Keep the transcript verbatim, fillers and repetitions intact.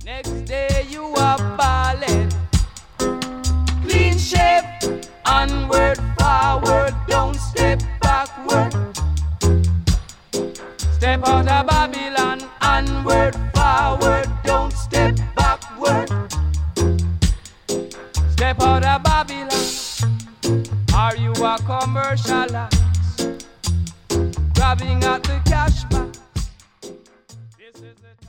Next day you are balling. Clean shape, onward, forward, don't step backward. Step out of Babylon, onward, forward, don't step backward. Step out of Babylon. Are you a commercialist? Grabbing at the cash box.